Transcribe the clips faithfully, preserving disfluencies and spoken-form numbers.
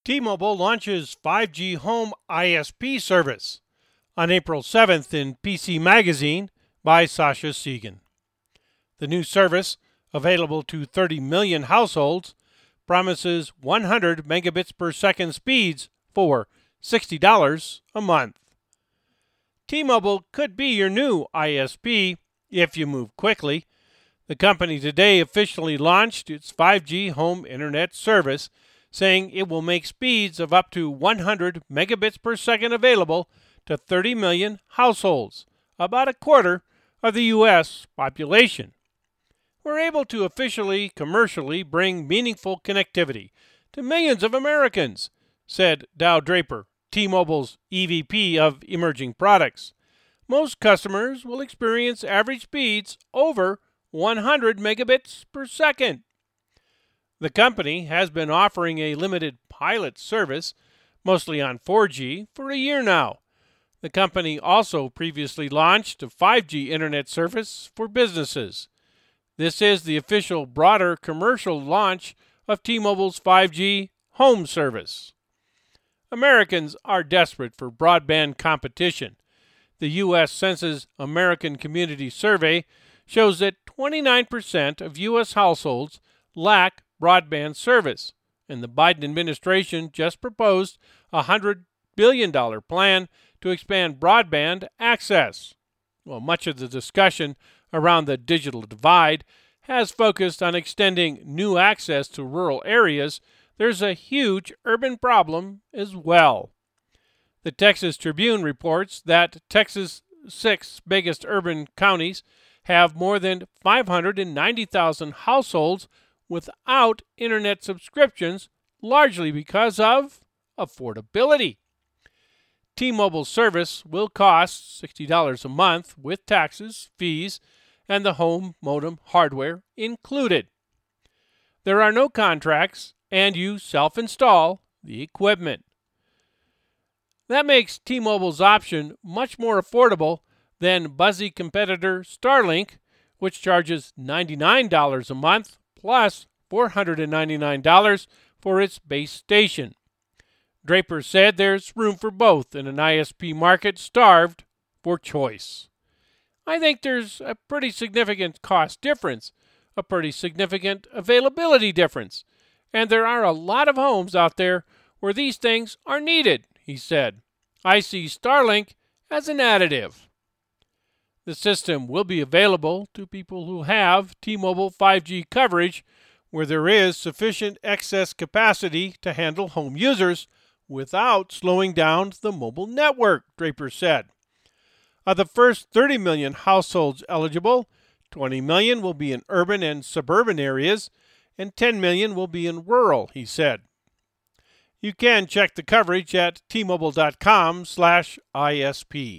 T-Mobile launches five G Home I S P service on April seventh in P C Magazine by Sasha Segan. The new service, available to thirty million households, promises one hundred megabits per second speeds for sixty dollars a month. T-Mobile could be your new I S P if you move quickly. The company today officially launched its five G home internet service, saying it will make speeds of up to one hundred megabits per second available to thirty million households, about a quarter of the U S population. We're able to officially, commercially bring meaningful connectivity to millions of Americans, said Dow Draper, T-Mobile's E V P of Emerging Products. Most customers will experience average speeds over one hundred megabits per second. The company has been offering a limited pilot service, mostly on four G, for a year now. The company also previously launched a five G internet service for businesses. This is the official broader commercial launch of T-Mobile's five G home service. Americans are desperate for broadband competition. The U S Census American Community Survey shows that twenty-nine percent of U S households lack broadband service, and the Biden administration just proposed a one hundred billion dollars plan to expand broadband access. Well, much of the discussion around the digital divide has focused on extending new access to rural areas. There's a huge urban problem as well. The Texas Tribune reports that Texas' six biggest urban counties have more than five hundred ninety thousand households without internet subscriptions, largely because of affordability. T-Mobile service will cost sixty dollars a month with taxes, fees, and the home modem hardware included. There are no contracts, and you self-install the equipment. That makes T-Mobile's option much more affordable than buzzy competitor Starlink, which charges ninety-nine dollars a month plus four hundred ninety-nine dollars for its base station. Draper said there's room for both in an I S P market starved for choice. I think there's a pretty significant cost difference, a pretty significant availability difference, and there are a lot of homes out there where these things are needed, he said. I see Starlink as an additive. The system will be available to people who have T-Mobile five G coverage where there is sufficient excess capacity to handle home users without slowing down the mobile network, Draper said. Of the first thirty million households eligible, twenty million will be in urban and suburban areas, and ten million will be in rural, he said. You can check the coverage at T-Mobile.com slash ISP.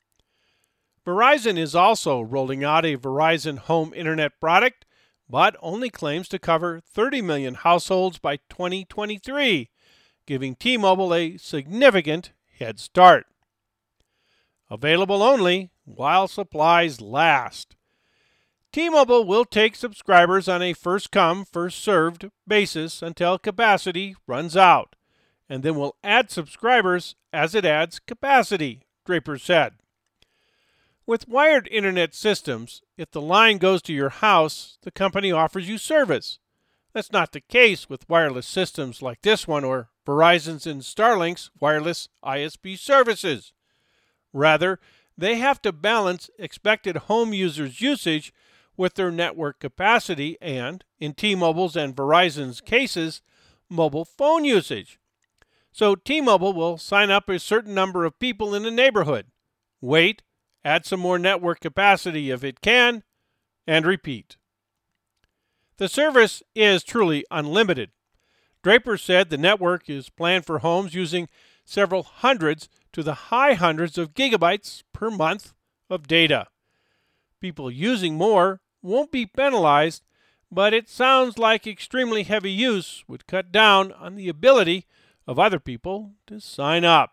Verizon is also rolling out a Verizon Home Internet product, but only claims to cover thirty million households by twenty twenty-three, giving T-Mobile a significant head start. Available only while supplies last. T-Mobile will take subscribers on a first-come, first-served basis until capacity runs out, and then will add subscribers as it adds capacity, Draper said. With wired internet systems, if the line goes to your house, the company offers you service. That's not the case with wireless systems like this one or Verizon's and Starlink's wireless I S P services. Rather, they have to balance expected home users' usage with their network capacity and, in T-Mobile's and Verizon's cases, mobile phone usage. So T-Mobile will sign up a certain number of people in the neighborhood, wait, add some more network capacity if it can, and repeat. The service is truly unlimited. Draper said the network is planned for homes using several hundreds to the high hundreds of gigabytes per month of data. People using more won't be penalized, but it sounds like extremely heavy use would cut down on the ability of other people to sign up.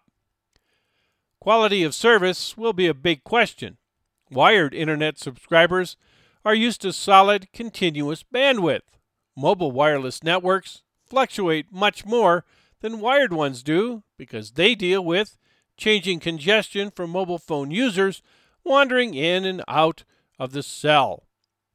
Quality of service will be a big question. Wired internet subscribers are used to solid, continuous bandwidth. Mobile wireless networks fluctuate much more than wired ones do because they deal with changing congestion for mobile phone users wandering in and out of the cell.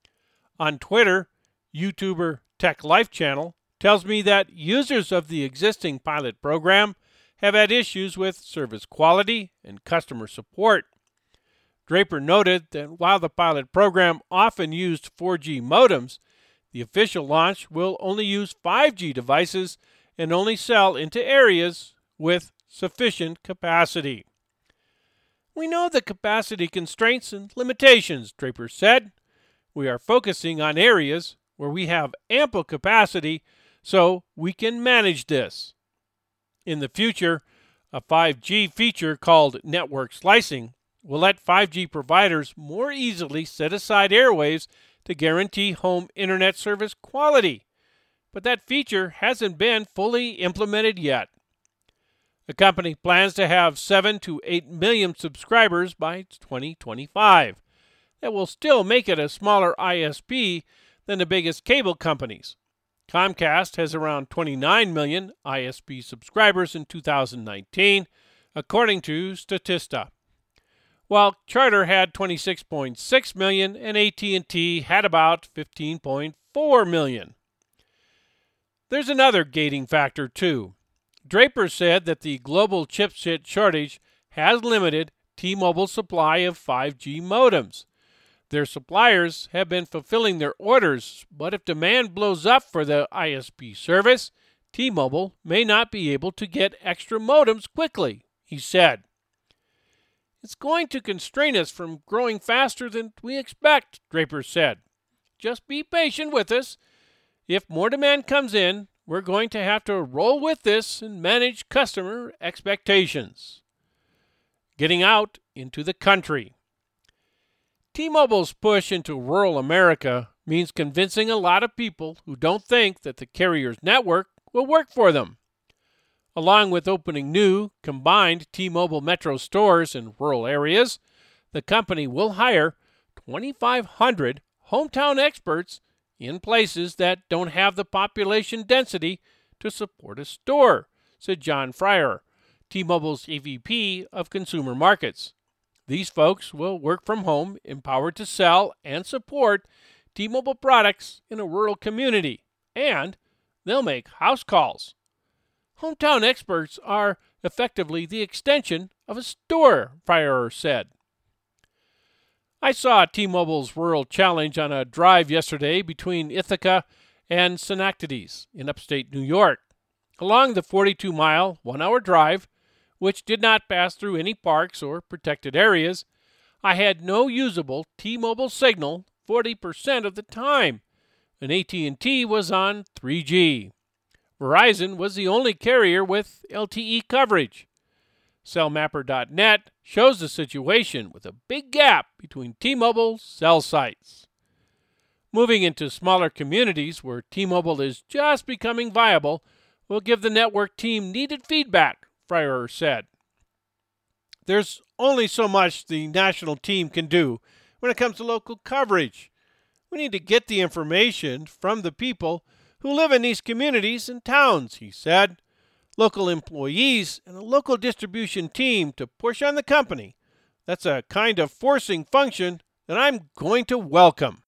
On Twitter, YouTuber Tech Life Channel tells me that users of the existing pilot program have had issues with service quality and customer support. Draper noted that while the pilot program often used four G modems, the official launch will only use five G devices and only sell into areas with sufficient capacity. We know the capacity constraints and limitations, Draper said. We are focusing on areas where we have ample capacity so we can manage this. In the future, a five G feature called network slicing will let five G providers more easily set aside airwaves to guarantee home internet service quality, but that feature hasn't been fully implemented yet. The company plans to have seven to eight million subscribers by twenty twenty-five. That will still make it a smaller I S P than the biggest cable companies. Comcast has around twenty-nine million I S P subscribers in two thousand nineteen, according to Statista, while Charter had twenty-six point six million and A T and T had about fifteen point four million. There's another gating factor, too. Draper said that the global chipset shortage has limited T-Mobile's supply of five G modems. Their suppliers have been fulfilling their orders, but if demand blows up for the I S P service, T-Mobile may not be able to get extra modems quickly, he said. It's going to constrain us from growing faster than we expect, Draper said. Just be patient with us. If more demand comes in, we're going to have to roll with this and manage customer expectations. Getting out into the country. T-Mobile's push into rural America means convincing a lot of people who don't think that the carrier's network will work for them. Along with opening new, combined T-Mobile Metro stores in rural areas, the company will hire twenty-five hundred hometown experts in places that don't have the population density to support a store, said John Fryer, T-Mobile's E V P of Consumer Markets. These folks will work from home, empowered to sell and support T-Mobile products in a rural community, and they'll make house calls. Hometown experts are effectively the extension of a store, Fryer said. I saw T-Mobile's Rural Challenge on a drive yesterday between Ithaca and Synecdoche in upstate New York. Along the forty-two mile, one-hour drive, which did not pass through any parks or protected areas, I had no usable T-Mobile signal forty percent of the time, and A T and T was on three G. Verizon was the only carrier with L T E coverage. Cell Mapper dot net shows the situation with a big gap between T-Mobile cell sites. Moving into smaller communities where T-Mobile is just becoming viable will give the network team needed feedback, Fryer said. There's only so much the national team can do when it comes to local coverage. We need to get the information from the people who live in these communities and towns, he said. Local employees and a local distribution team to push on the company. That's a kind of forcing function that I'm going to welcome.